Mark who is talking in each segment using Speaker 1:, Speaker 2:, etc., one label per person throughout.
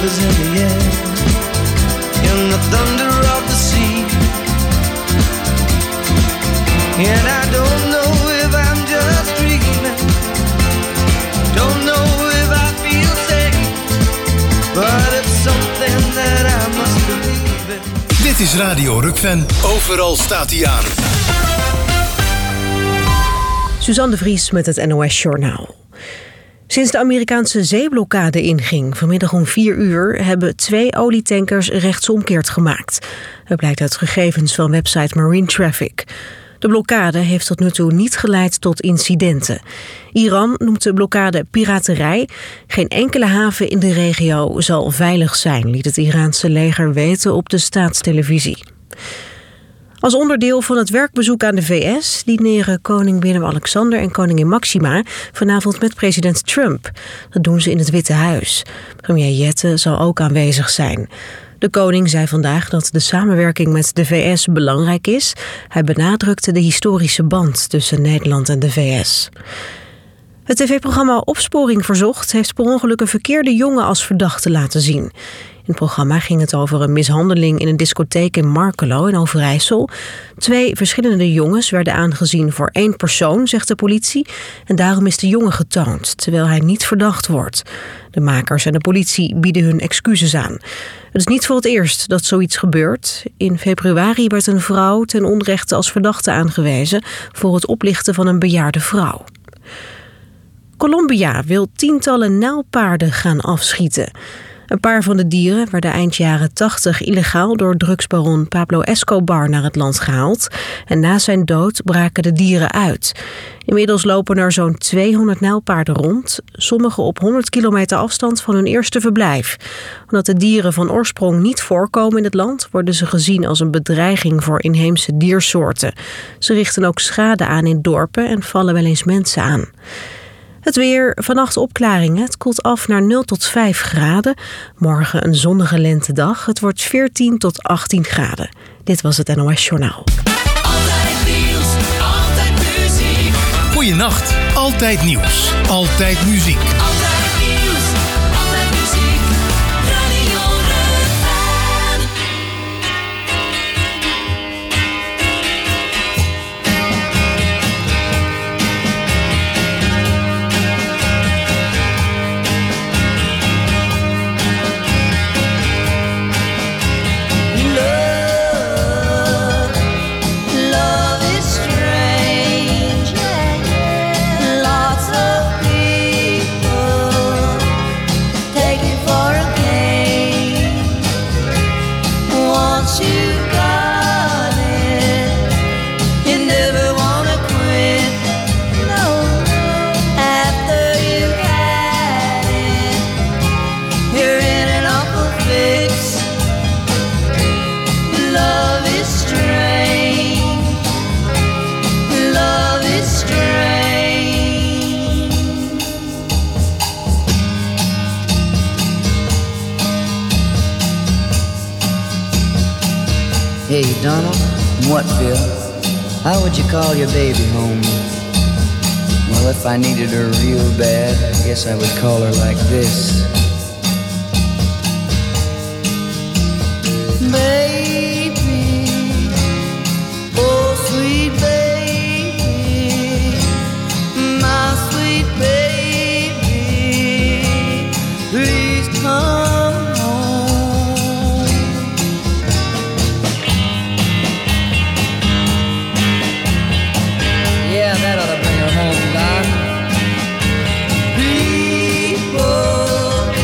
Speaker 1: love is in the air, in the thunder of the sea. And I don't know if I'm just dreaming, don't know if I feel safe, but it's something that I must believe in.
Speaker 2: Dit is Radio Rukven. Overal staat hij aan.
Speaker 3: Suzanne de Vries met het NOS Journaal. Sinds de Amerikaanse zeeblokkade inging, vanmiddag om 4 uur... hebben 2 olietankers rechtsomkeert gemaakt. Dat blijkt uit gegevens van website Marine Traffic. De blokkade heeft tot nu toe niet geleid tot incidenten. Iran noemt de blokkade piraterij. Geen enkele haven in de regio zal veilig zijn, liet het Iraanse leger weten op de staatstelevisie. Als onderdeel van het werkbezoek aan de VS dineren koning Willem-Alexander en koningin Maxima vanavond met president Trump. Dat doen ze in het Witte Huis. Premier Jette zal ook aanwezig zijn. De koning zei vandaag dat de samenwerking met de VS belangrijk is. Hij benadrukte de historische band tussen Nederland en de VS. Het tv-programma Opsporing Verzocht heeft per ongeluk een verkeerde jongen als verdachte laten zien. In het programma ging het over een mishandeling in een discotheek in Markelo in Overijssel. 2 verschillende jongens werden aangezien voor 1 persoon, zegt de politie. En daarom is de jongen getoond, terwijl hij niet verdacht wordt. De makers en de politie bieden hun excuses aan. Het is niet voor het eerst dat zoiets gebeurt. In februari werd een vrouw ten onrechte als verdachte aangewezen voor het oplichten van een bejaarde vrouw. Colombia wil tientallen nijlpaarden gaan afschieten. Een paar van de dieren werden eind jaren 80 illegaal door drugsbaron Pablo Escobar naar het land gehaald. En na zijn dood braken de dieren uit. Inmiddels lopen er zo'n 200 nijlpaarden rond, sommige op 100 kilometer afstand van hun eerste verblijf. Omdat de dieren van oorsprong niet voorkomen in het land, worden ze gezien als een bedreiging voor inheemse diersoorten. Ze richten ook schade aan in dorpen en vallen wel eens mensen aan. Het weer, vannacht opklaringen. Het koelt af naar 0 tot 5 graden. Morgen een zonnige lentedag. Het wordt 14 tot 18 graden. Dit was het NOS Journaal.
Speaker 4: Altijd nieuws, altijd muziek.
Speaker 2: Goeienacht, altijd nieuws, altijd muziek.
Speaker 4: Altijd nieuws, altijd muziek. Radio Rukven.
Speaker 1: Love is strange, lots of people take it for a game. Once you got it, you never wanna quit. No, after you had it, you're in an awful fix. Love is strange. Love is strange.
Speaker 5: Hey, Donald. What, Phil? How would you call your baby home? Well, if I needed her real bad, I guess I would call her like this.
Speaker 1: Baby, oh sweet baby, my sweet baby, please come home.
Speaker 5: Yeah, that ought to bring her home, Don.
Speaker 1: People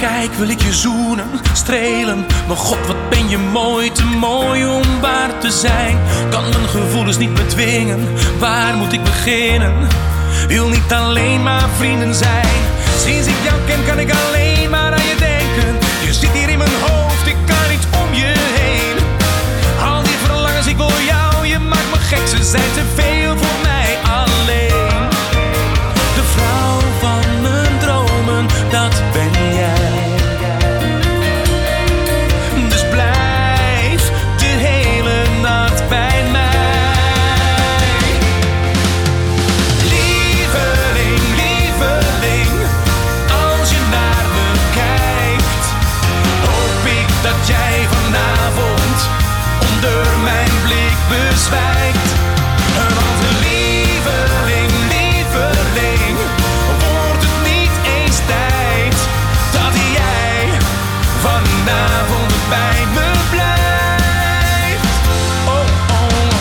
Speaker 6: kijk wil ik je zoenen, strelen. Maar god, wat ben je mooi, te mooi om waar te zijn. Kan mijn gevoelens niet bedwingen, waar moet ik beginnen? Wil niet alleen maar vrienden zijn. Sinds ik jou ken kan ik alleen maar aan je denken. Je zit hier in mijn hoofd, ik kan niet om je heen. Al die verlangens, ik wil jou, je maakt me gek. Ze zijn te veel voor mij alleen. De vrouw van mijn dromen, dat ben jij. Dus blijf de hele nacht bij mij. Lieveling, lieveling, als je naar me kijkt, hoop ik dat jij vanavond onder mijn blik bezwijkt. Want lieveling, lieveling, wordt het niet eens tijd dat jij vanavond bij me blijft. Oh, oh.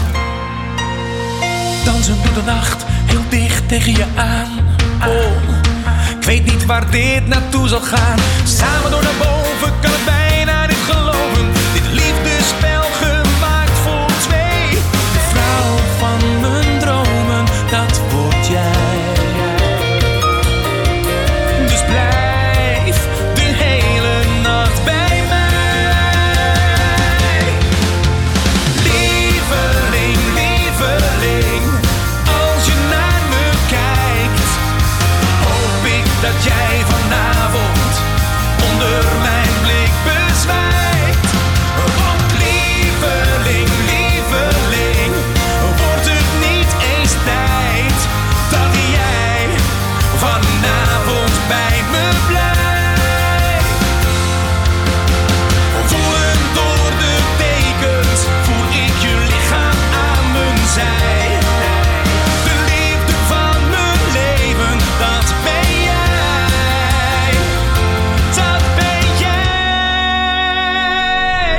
Speaker 6: Dansen door de nacht, heel dicht tegen je aan. Oh, ik weet niet waar dit naartoe zal gaan. Samen door naar boven, kan het bijna niet geloven. Dit liefdespel gemaakt voor twee. De vrouw van mijn dromen, dat word jij. Dus blijf de hele nacht bij mij. Lieveling, lieveling, als je naar me kijkt, hoop ik dat jij vanavond onder mijn blik bezwijkt. Want lieveling, lieveling, wordt het niet eens tijd dat jij vanavond bij me blijft. Voelend door de dekens, voel ik je lichaam aan mijn zij. De liefde van mijn leven, dat ben jij. Dat ben jij.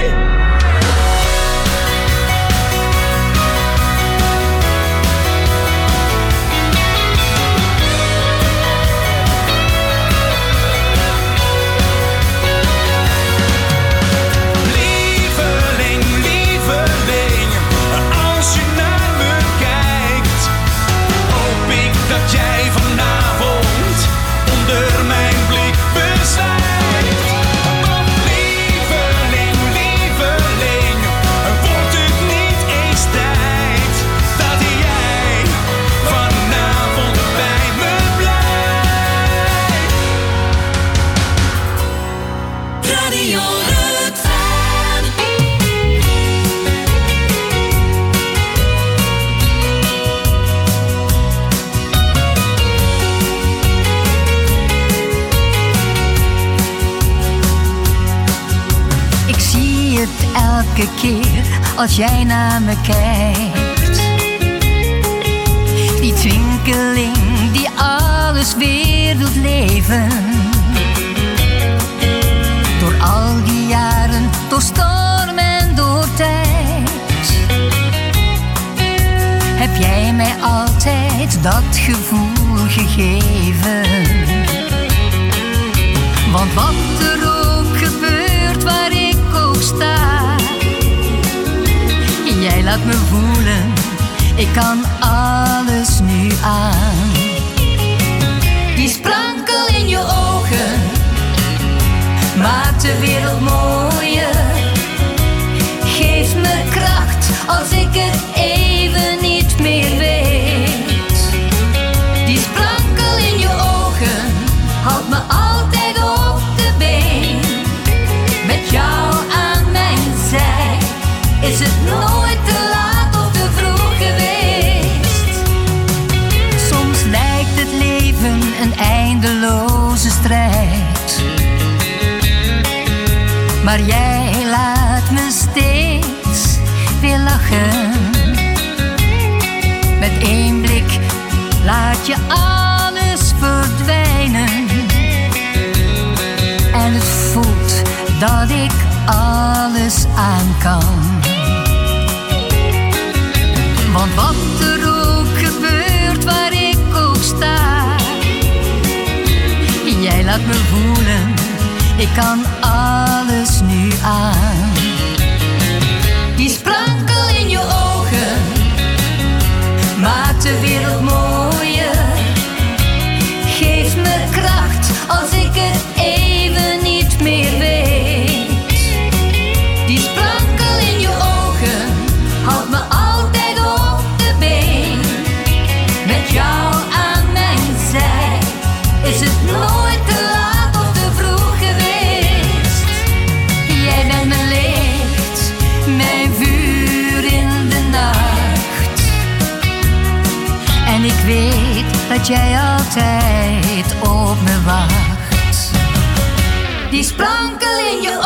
Speaker 6: Lieveling, lieveling, als je naar me kijkt, hoop ik dat jij vanavond onder mijn blik bezwijkt. Want lieveling, lieveling, wordt het niet eens tijd dat jij vanavond bij me blijft.
Speaker 4: Radio Rutvan.
Speaker 7: Ik zie het elke keer als jij naar me kijkt. Die twinkeling die alles weer doet leven. Door al die jaren, door storm en door tijd, heb jij mij altijd dat gevoel gegeven. Want wat er ook gebeurt, waar ik ook sta, jij laat me voelen, ik kan alles nu aan. Die sprankel in je ogen maakt de wereld mooier. Geeft me kracht als ik het even niet meer weet. Die sprankel in je ogen houdt me altijd op de been. Met jou aan mijn zij is het nooit te laat of te vroeg geweest. Soms lijkt het leven een eindeloze strijd, maar jij laat me steeds weer lachen. kan alles nu aan. Die sprankel in je ogen maakt de wereld mooier. Geef me kracht als ik het even niet meer weet. Die sprankel in je ogen houdt me altijd op de been. Met jou aan mijn zij is het nooit te laat of te vroeg geweest. Jij bent mijn licht, mijn vuur in de nacht. En ik weet dat jij altijd op me wacht. Die sprankel in je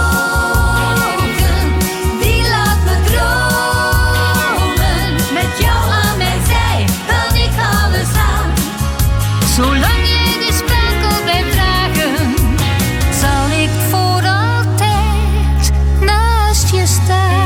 Speaker 7: ogen, die laat me dromen. Met jou aan mijn zij kan ik alles aan. Zolang jij die sprankel blijft dragen, zal ik voor altijd naast je staan.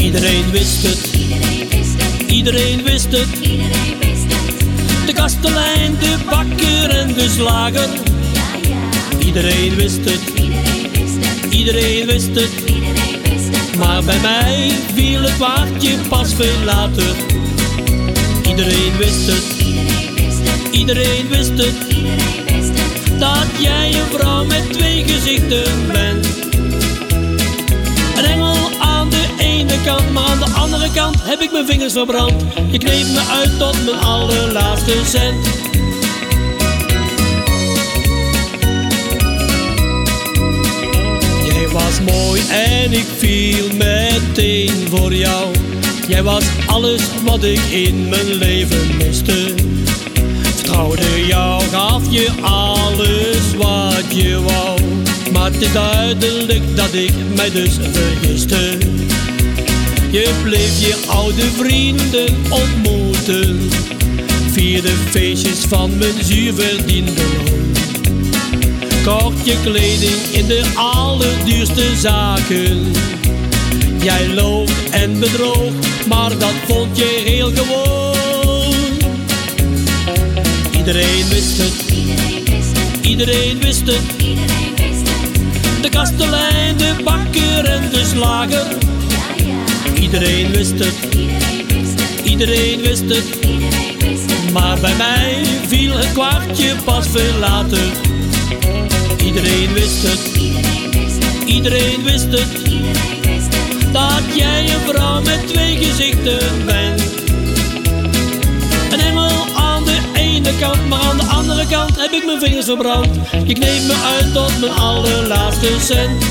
Speaker 6: Iedereen wist het. Iedereen wist het. De kastelein, de bakker en de slager. Iedereen wist het. Iedereen wist het. Maar bij mij viel het kwartje pas veel later. Iedereen wist het. Iedereen wist het. Dat jij een vrouw met twee gezichten bent. Een engel aan de ene kant, maar aan de andere kant heb ik mijn vingers verbrand. Je kneep me uit tot mijn allerlaatste cent. Jij was mooi en ik viel meteen voor jou. Jij was alles wat ik in mijn leven miste. Vertrouwde jou, gaf je alles wat je wou. Maar het is duidelijk dat ik mij dus vergiste. Je bleef je oude vrienden ontmoeten. Vierde feestjes van mijn zuur verdiende loon. Kocht je kleding in de allerduurste zaken. Jij loog en bedroog, maar dat vond je heel gewoon. Iedereen wist het. Iedereen wist het. De kastelein, de bakker en de slager. Iedereen wist het. Iedereen wist het. Maar bij mij viel het kwartje pas veel later. Iedereen wist het. Iedereen wist het. Dat jij een vrouw met twee gezichten bent. Een engel aan de ene kant, maar aan de andere kant heb ik mijn vingers verbrand. Je kneep me uit tot mijn allerlaatste cent.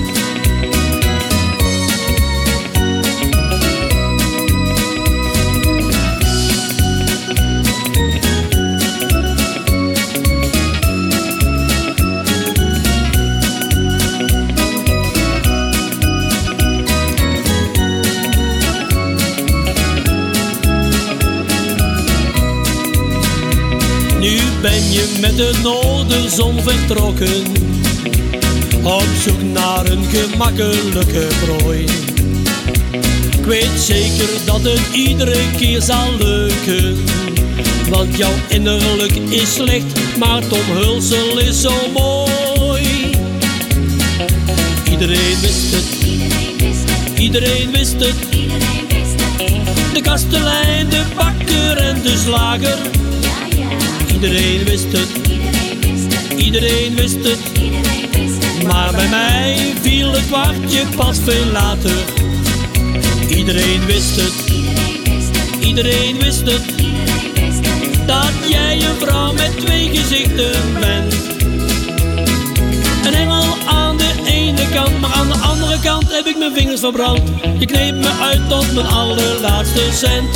Speaker 6: Ben je met de noorderzon vertrokken, op zoek naar een gemakkelijke prooi. Ik weet zeker dat het iedere keer zal lukken, want jouw innerlijk is slecht, maar het omhulsel is zo mooi. Iedereen wist het. Iedereen wist het. De kastelein, de bakker en de slager. Iedereen wist het. Iedereen wist het. Maar bij mij viel het kwartje pas veel later. Iedereen wist het. Iedereen wist het. Dat jij een vrouw met twee gezichten bent. Een engel aan de ene kant, maar aan de andere kant heb ik mijn vingers verbrand. Je kneep me uit tot mijn allerlaatste cent.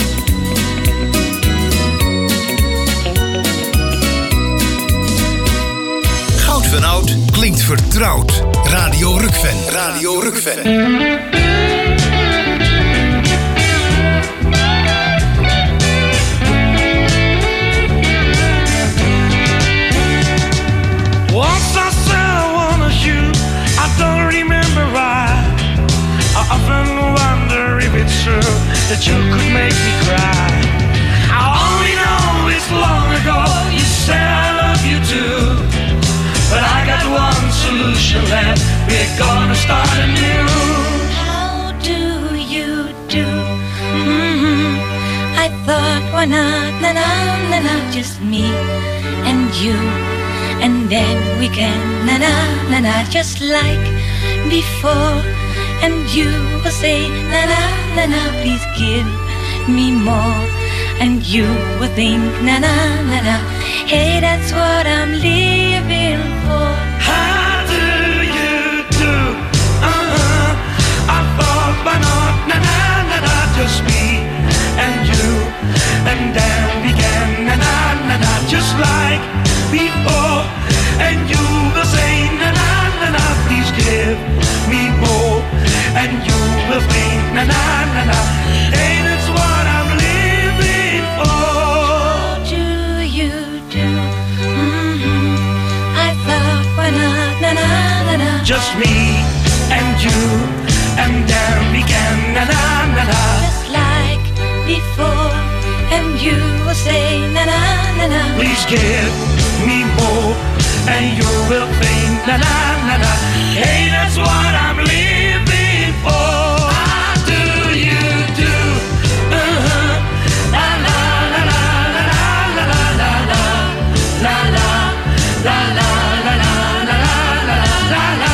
Speaker 2: Van oud klinkt vertrouwd. Radio Rukven. Radio Rukven.
Speaker 8: Once I said I wanna shoot, I don't remember why. I often wonder if it's true that you could make me cry. I only know it's long ago you said I love you too. But I got one solution left, we're gonna start anew.
Speaker 7: How do you do? I thought, why not, na-na, just me and you. And then we can, na-na, just like before. And you will say, na-na, please give me more. And you will think, na-na, hey, that's what I'm living for.
Speaker 8: How do you do? I thought, why not, na-na, just me and you. And then we can, na-na, just like before. And you will say, na-na, please give me more. And you will think, na-na, hey, that's what I'm living for.
Speaker 7: How do you do? I thought,
Speaker 8: give me more, and you will think, na na na na. Hey, that's what I'm living for. How do you do? La la la la la la la la la la la la la la la la la la la.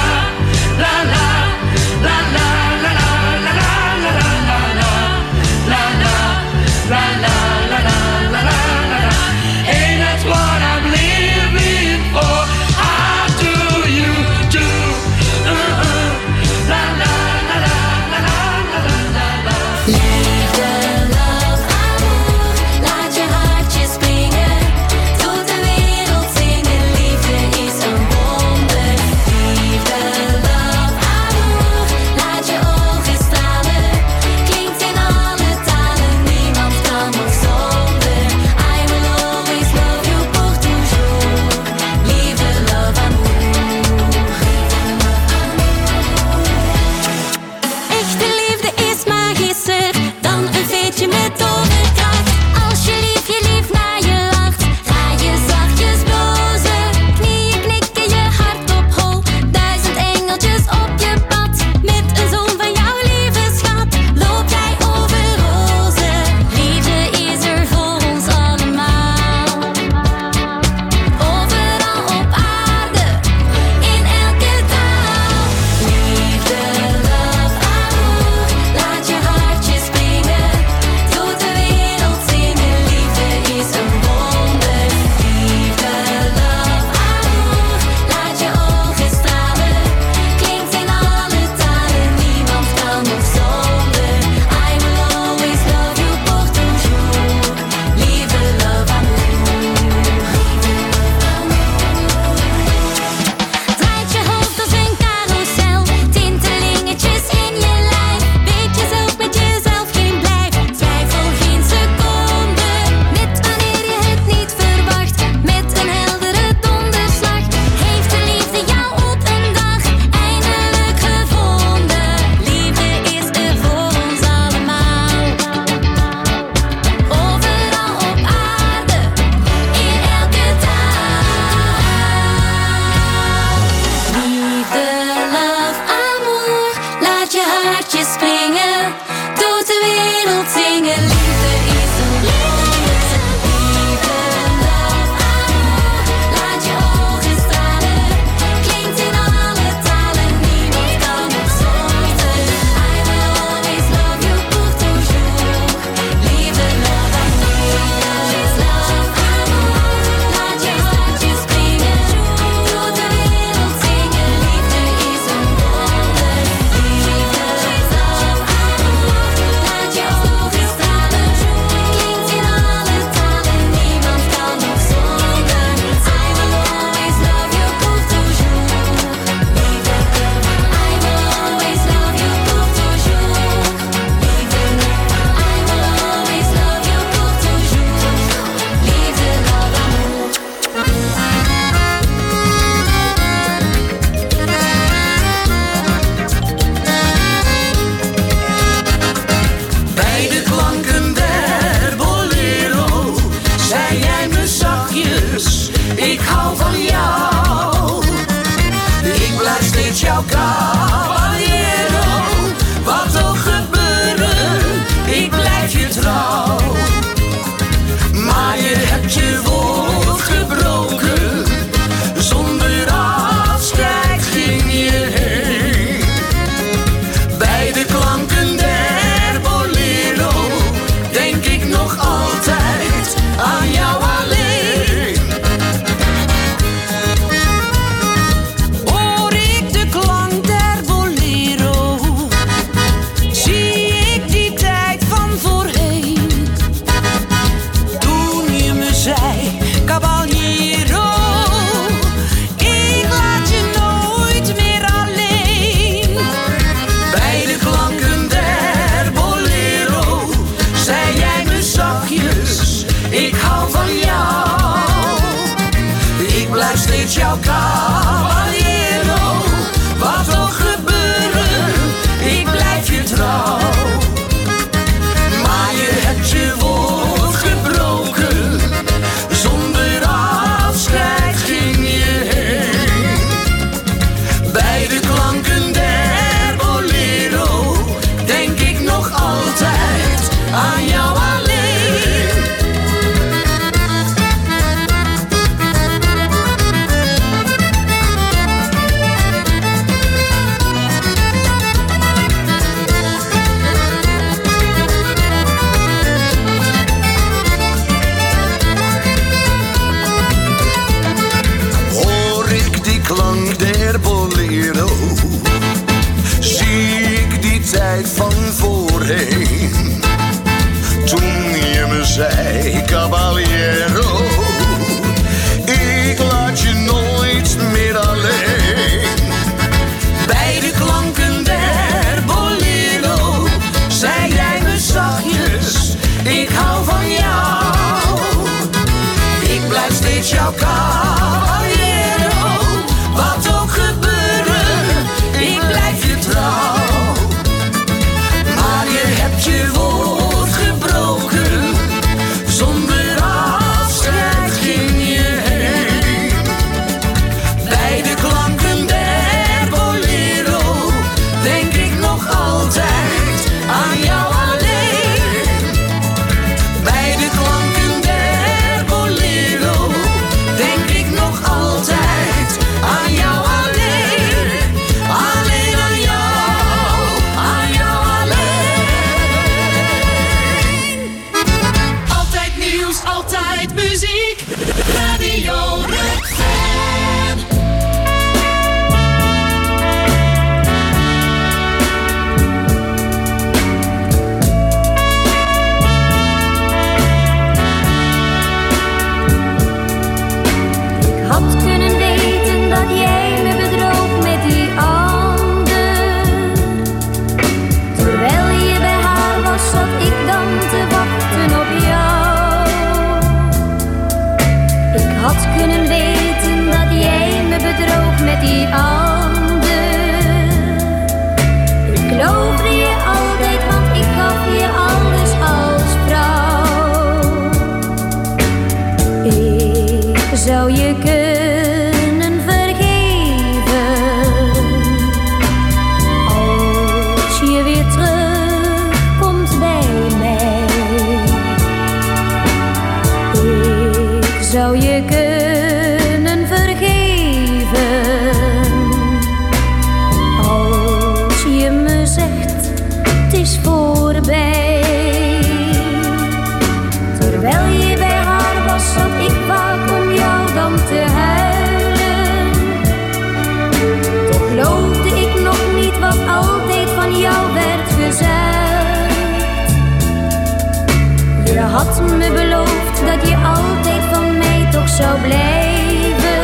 Speaker 7: me beloofd dat je altijd van mij toch zou blijven.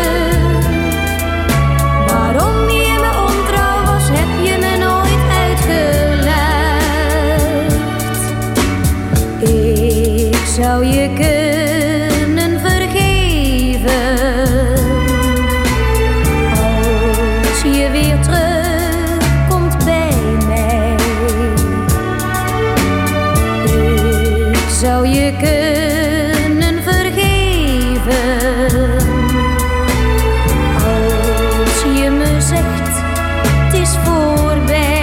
Speaker 7: Waarom je me ontrouw was, heb je me nooit uitgelegd. Ik zou je kunnen vergeven als je weer terugkomt bij mij. Ik zou je kunnen vergeven als je me zegt het is voorbij.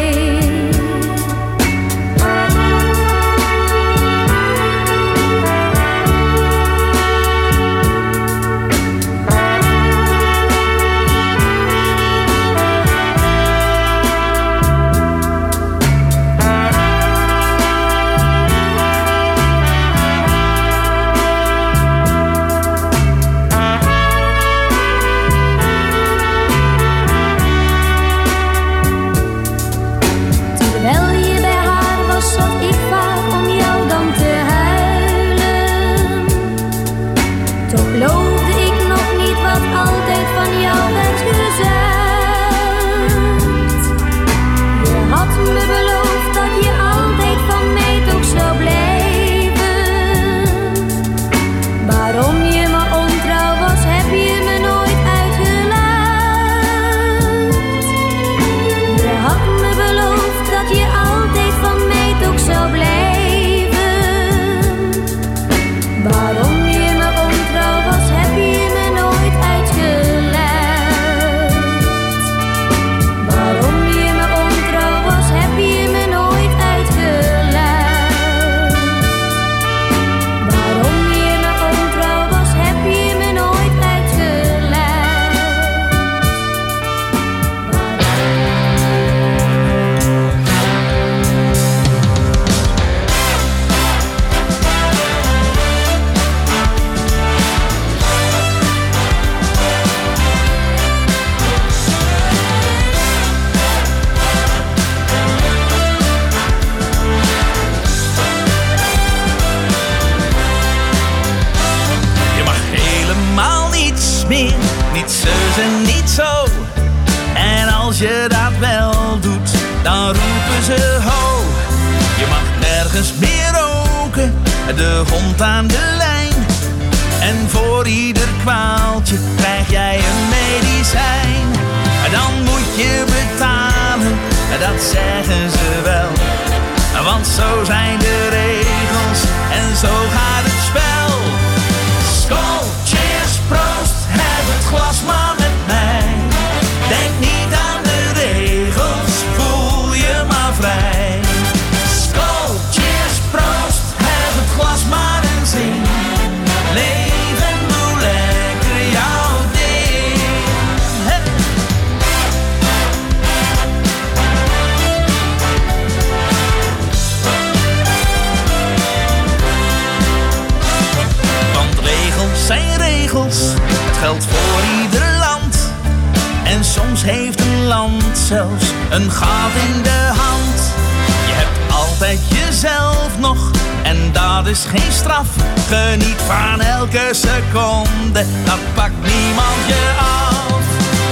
Speaker 6: Een gat in de hand. Je hebt altijd jezelf nog en dat is geen straf. Geniet van elke seconde, dat pakt niemand je af.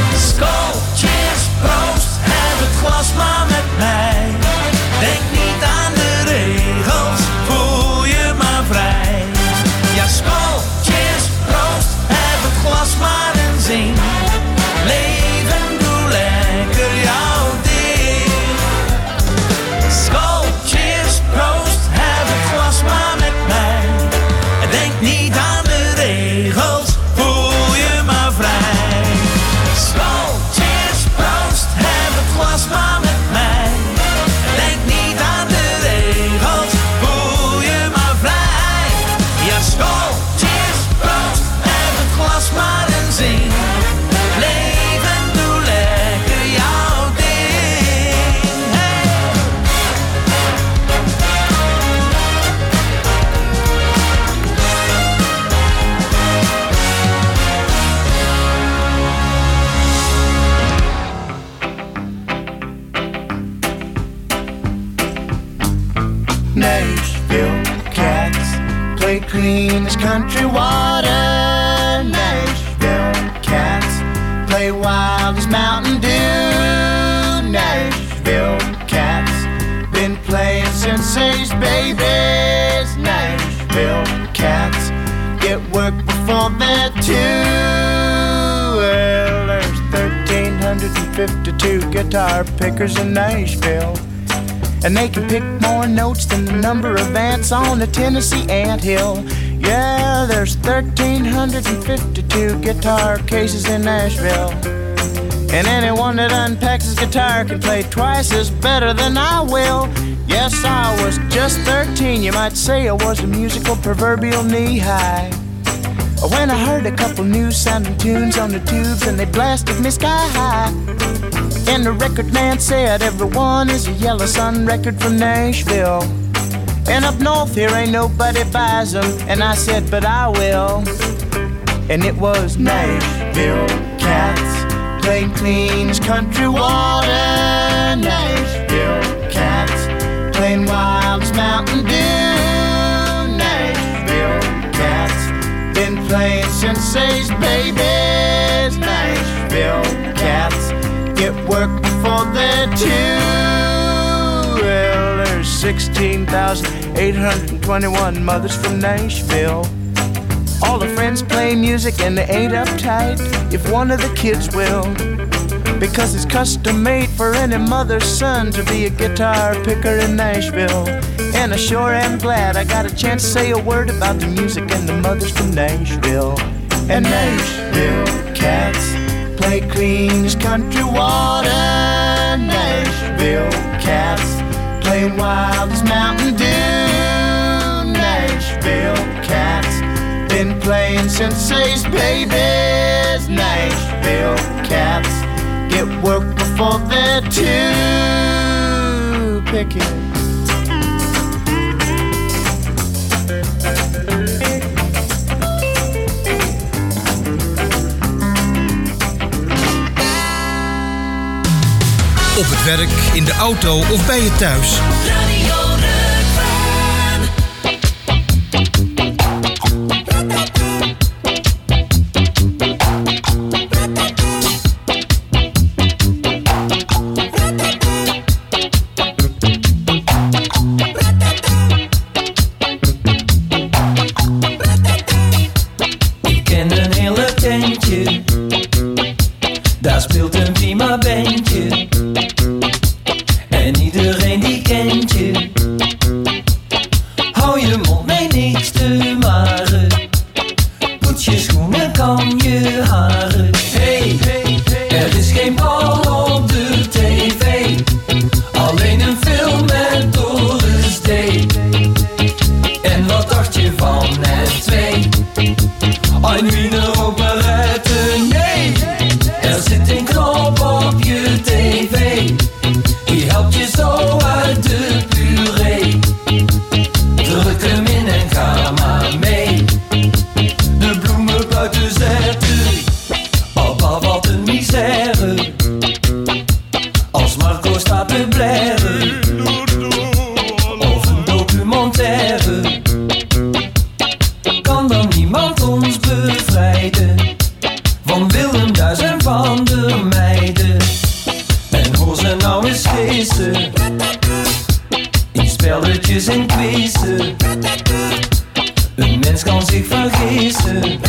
Speaker 6: Skål, cheers, proost, heb het glas maar met mij. Denk niet aan de regels, voel je maar vrij. Ja, skål, cheers, proost, heb het glas maar en zing. Leven, doe lekker jouw ding. Skål, cheers, proost, heb het glas maar met mij. Denk niet aan de regels, voel je maar vrij. Skål, cheers, proost, heb het glas maar met mij. Denk niet aan de regels, voel je maar vrij. Ja, skål, cheers, proost, heb het glas maar en zing. Leven, doe lekker jouw ding. Hey.
Speaker 9: Nashville cats play clean as country water. Nashville cats play wild as Mountain Dew. Nashville cats been playing since they's babies. Nashville cats get work before they're two. Well, there's 1,352 guitar pickers in Nashville, and they can pick more notes than the number of ants on a Tennessee anthill. Yeah, there's 1,352 guitar cases in Nashville, and anyone that unpacks his guitar can play twice as better than I will. Yes, I was just 13, you might say I was a musical proverbial knee-high, when I heard a couple new sounding tunes on the tubes and they blasted me sky high. And the record man said everyone is a Yellow Sun record from Nashville, and up north here ain't nobody buys them. And I said, but I will. And it was Nashville cats playing clean as country water. Nashville cats playing wild as Mountain Dew. Nashville cats been playing since they's babies. Nashville cats get work before they're two. Well, there's 16,821 mothers from Nashville. All the friends play music and they ain't uptight if one of the kids will, because it's custom made for any mother's son to be a guitar picker in Nashville. And I sure am glad I got a chance to say a word about the music and the mothers from Nashville. And Nashville cats play clean as country water. Nashville cats play wild as Mountain Dew. Nashville cats been playing since they's babies. Nashville cats get work before they're two. Picking.
Speaker 2: Op het werk, in de auto of bij je thuis.
Speaker 4: Radio
Speaker 10: Ik ken een hele tentje, daar speelt een prima bandje. En iedereen die kent je. Hou je mond mee niks te maren. Poets je schoenen, kam je haren. Hey, er is geen bal op de tv. Alleen een film met Doris Day. En wat dacht je van het 2? Een Wiener operette, nee. Er zit een knop op je tv. Die helpt je zo uit de puree. Druk hem in en ga maar mee. De bloemen buiten zetten. Papa, wat een misère. Als Marco staat te blaren. Of een documentaire. Kan dan niemand ons bevrijden van Willem Duis en van de meiden. En hoor ze nou eens feesten in spelletjes en quizzen. Een mens kan zich vergissen,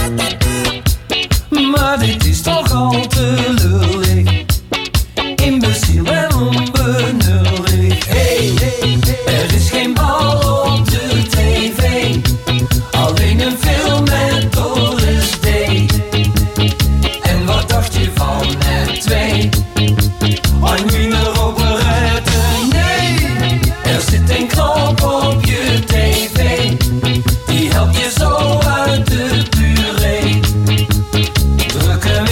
Speaker 10: maar dit is toch al te lullig. Imbeciel en onbenullig. Hey, er is geen bal op de tv. Alleen een film met Doris Day. En wat dacht je van het 2? Een Wiener operette, nee. Er zit een knop op je tv. Die helpt je zo uit de puree. Druk hem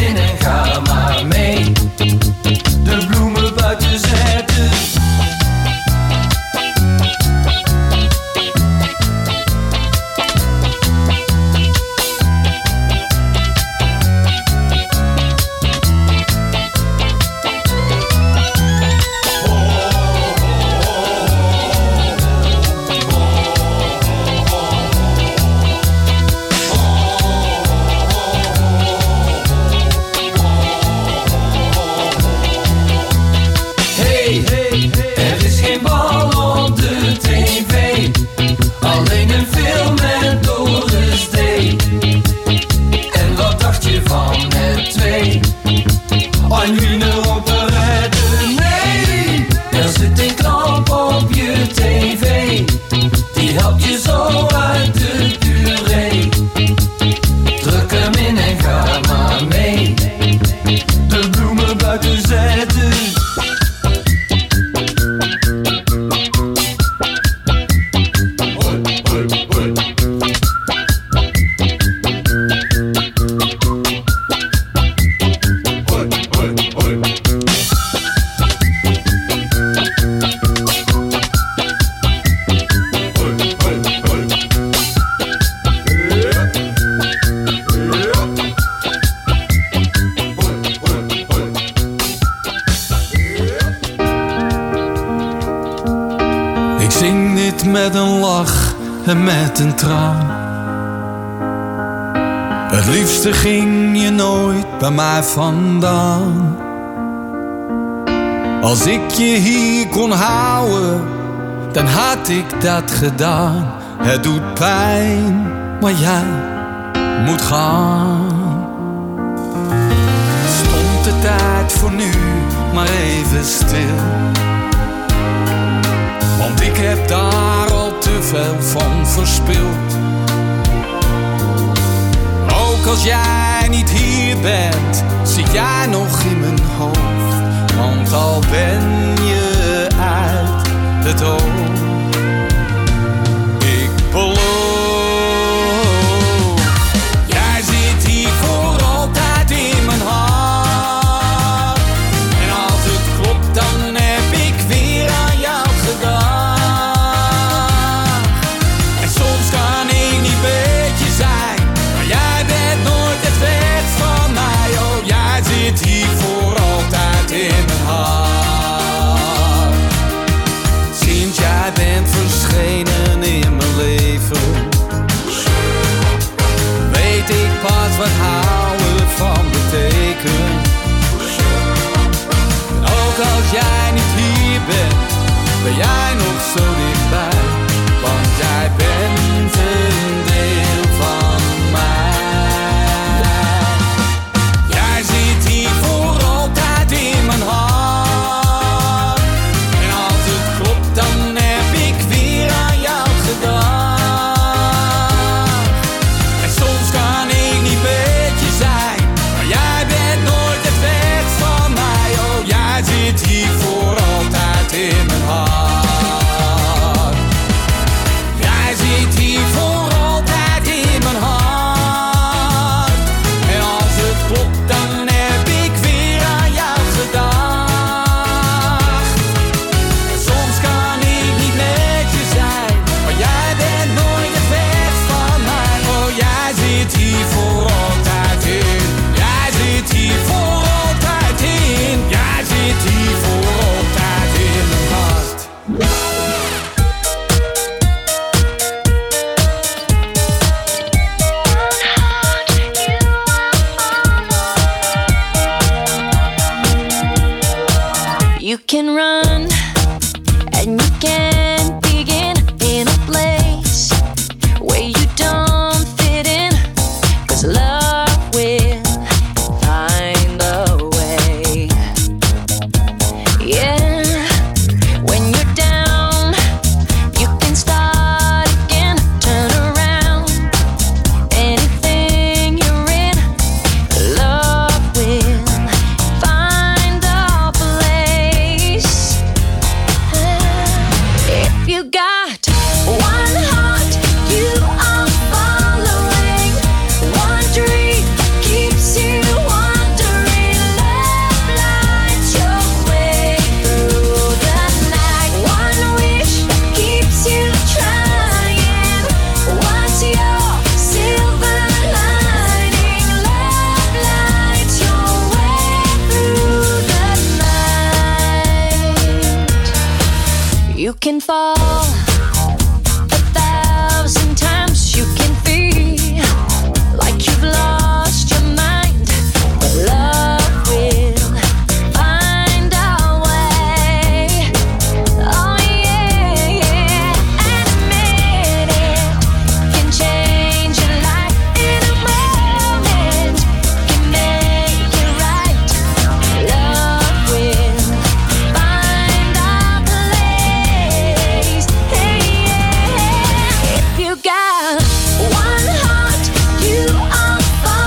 Speaker 11: zing dit met een lach en met een traan. Het liefste ging je nooit bij mij vandaan. Als ik je hier kon houden, dan had ik dat gedaan. Het doet pijn, maar jij moet gaan. Stond de tijd voor nu maar even stil, want ik heb daar al te veel van verspild. Ook als jij niet hier bent, zit jij nog in mijn hoofd. Want al ben je uit het oog, ik beloof. Jij zit hier voor altijd in mijn hart. En als het klopt, dan heb ik weer aan jou gedacht. En soms kan ik niet met je zijn, maar jij bent nooit het weg van mij. Oh, jij zit hier voor altijd in mijn hart. Sinds jij bent verschenen in mijn leven, weet ik pas wat houden van betekent. Ook als jij niet hier bent, ben jij nog zo dichtbij. Want jij bent een deel van mij. Jij zit hier voor altijd in mijn hart. En als het klopt, dan heb ik weer aan jou gedacht. En soms kan ik niet met je zijn, maar jij bent nooit het weg van mij. Oh, jij zit hier voor altijd in mijn hart. Jij zit hier voor altijd in mijn hart. En als het klopt, dan heb ik weer aan jou gedacht. En soms kan ik niet met je zijn, maar jij bent nooit het weg van mij. Oh, jij zit hier voor altijd in. Jij zit hier voor altijd in. Jij zit hier voor altijd in mijn hart.
Speaker 12: You can run and you can begin in a place where you don't fit in, 'cause love will find a way. Yeah, when you're down, you can start again, turn around. Anything you're in, love will find a place. If you got one heart you are following, one dream keeps you wandering, love lights your way through the night, one wish keeps you trying, what's your silver lining, love lights your way through the night. You can fall 1,000 times, you can feel like you've lost your mind, but love will find a way. Oh yeah, yeah. And a minute can change your life, in a moment can make it right. Love will find a place. Hey, yeah. If you got one heart you are following,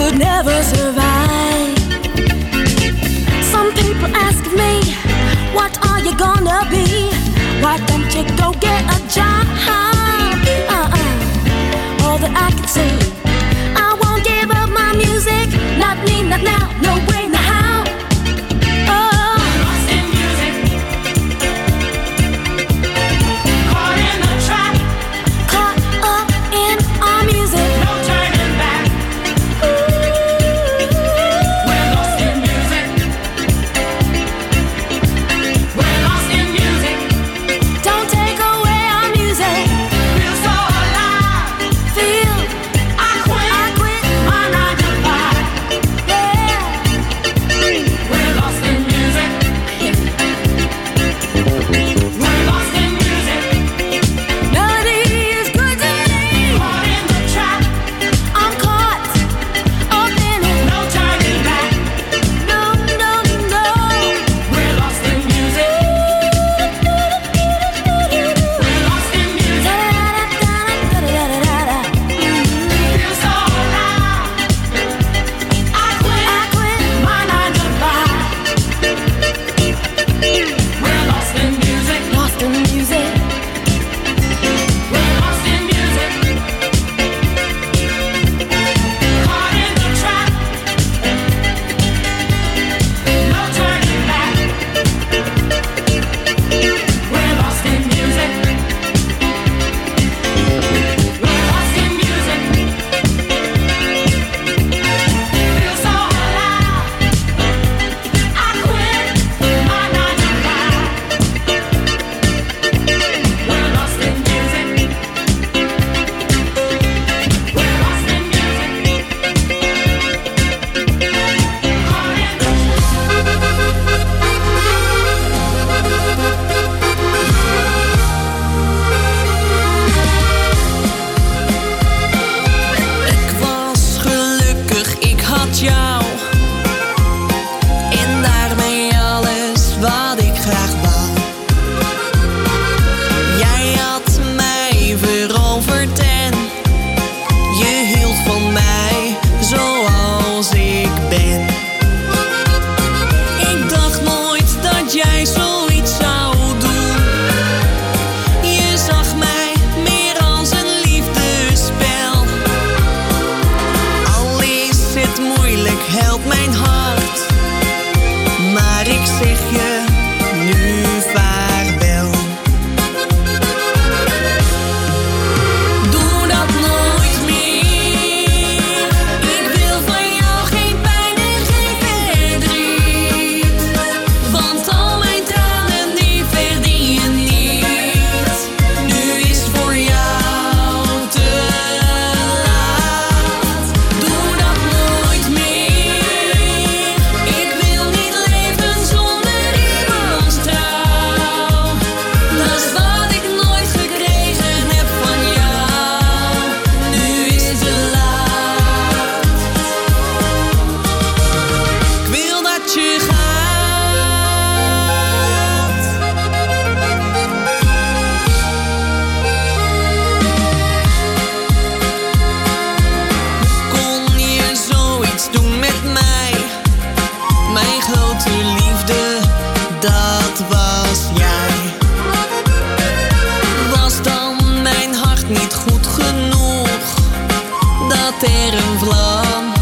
Speaker 13: would never survive. Some people ask me, what are you gonna be? Why don't you go get a job? All that I can say, I won't give up my music. Not me, not now, no way, no how. Oh, lost in music, caught in the trap, caught up in our music. No turning back. Ooh, we're lost in music. We're lost in music. Don't take away our music. Feel so alive. Feel I quit my 9 to 5. Yeah. We're lost in music. We're lost in music. Melody is good to me. Caught in the trap. I'm caught up in it. No turning back. No, no, no. We're lost in music. We're lost in music. Feel so alive. I quit my 9 to 5. We're lost in music. Lost in music. We're lost in music. Caught in the trap. No turning back. We're lost in music. We're lost in music. Feel so alive. I quit my 9 to 5. We're lost in music. We're lost in music. Caught in the
Speaker 14: Ik was gelukkig, ik had jou. En daarmee alles wat ik graag wou. Jij had mij veroverd en je hield van mij zoals ik ben. Ik dacht nooit dat jij zoiets zou doen. Je zag mij meer als een liefdespel. Al is het moeilijk, helpt mijn hart. Maar ik zeg je nu vaarwel. Doe dat nooit meer. Ik wil van jou geen pijn en geen verdriet. Want al mijn tranen die verdien je niet. Nu is voor jou te laat. Doe dat nooit meer. Ik wil niet leven zonder iemands trouw. Dat is wat ik nooit gekregen heb van jou. Nu is het laat. Ik wil dat je gaat. Kon je zoiets doen met mij? Mijn grote liefde, dat was jij. Was dan mijn hart niet goed genoeg? Dat er een vlam